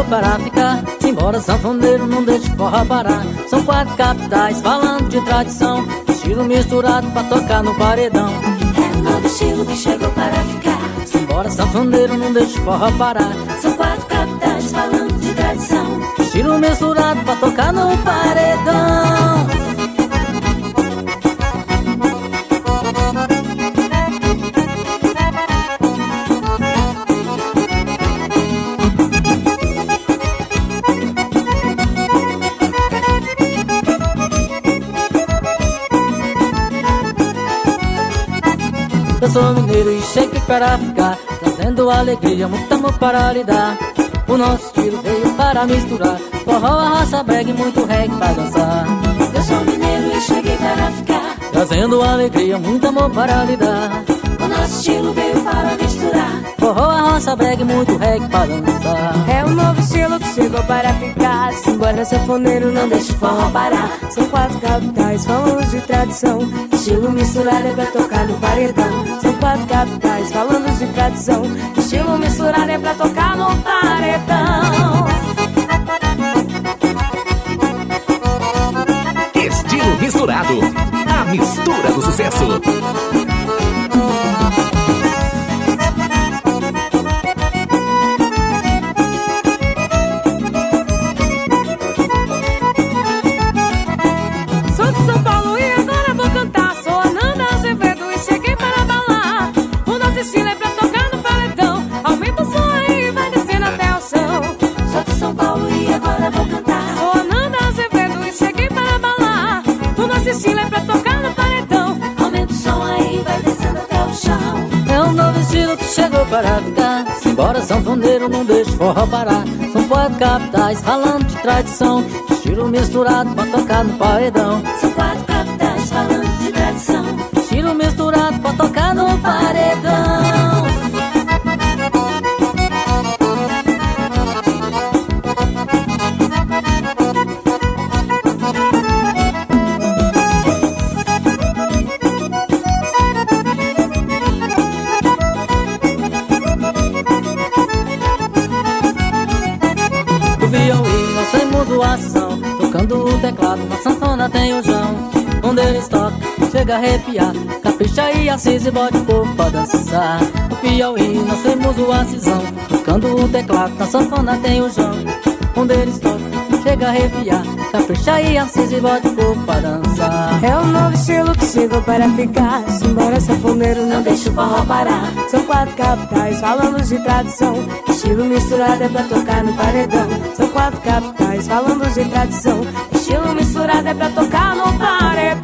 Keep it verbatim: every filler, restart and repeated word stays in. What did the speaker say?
para ficar. Simbora sanfoneiro, não deixe forró parar. São quatro capitais falando de tradição, estilo misturado pra tocar no paredão. É um novo estilo que chegou para ficar. Simbora sanfoneiro, não deixe forró parar. São quatro capitais falando de tradição, estilo misturado pra tocar no paredão. Eu sou mineiro e cheguei para ficar, trazendo alegria, muito amor para lidar. O nosso estilo veio para misturar forró, a roça, brega e muito reggae para dançar. Eu sou mineiro e cheguei para ficar, trazendo alegria, muito amor para lidar. o nosso estilo veio para misturar forró, a roça, brega e muito reggae para dançar. É um novo estilo que chegou para ficar. Simbora sanfoneiro, não deixe forró parar. São quatro capitais falando de tradição, estilo misturado é pra tocar no paredão. São quatro capitais falando de tradição, estilo misturado é pra tocar no paredão. Estilo misturado, a mistura do sucesso. Sou de São Paulo e agora vou cantar. Sou a Nanda Azevedo e cheguei para balar. O nosso estilo é pra tocar no paredão. Aumenta o som aí e vai descendo até o chão. Sou de São Paulo e agora vou cantar. Sou a Nanda Azevedo e cheguei para balar. O nosso estilo é pra tocar no paredão. Aumenta o som aí, vai descendo até o chão. É um novo estilo que chegou para ficar. Simbora sanfoneiro, não deixe forró parar. São quatro capitais falando de tradição, estilo misturado pra tocar no paredão. São quatro capitais falando de tradição, estilo misturado pra tocar no paredão. Piauí, nós temos o ação, tocando o teclado, na sanfona tem o João. Quando eles tocam, chega a arrepiar, capricha e Assis e bote o povo pra dançar. No Piauí, nós temos o acisão, tocando o teclado, na sanfona tem o João. Quando eles tocam, chega a arrepiar, capricha e Assis e bote o povo pra dançar. É um novo estilo que chegou para ficar. Simbora sanfoneiro, não deixe o forró parar. São quatro capitais falando de tradição, estilo misturado é pra tocar no paredão. São quatro capitais falando de tradição, estilo misturado é pra tocar no paredão.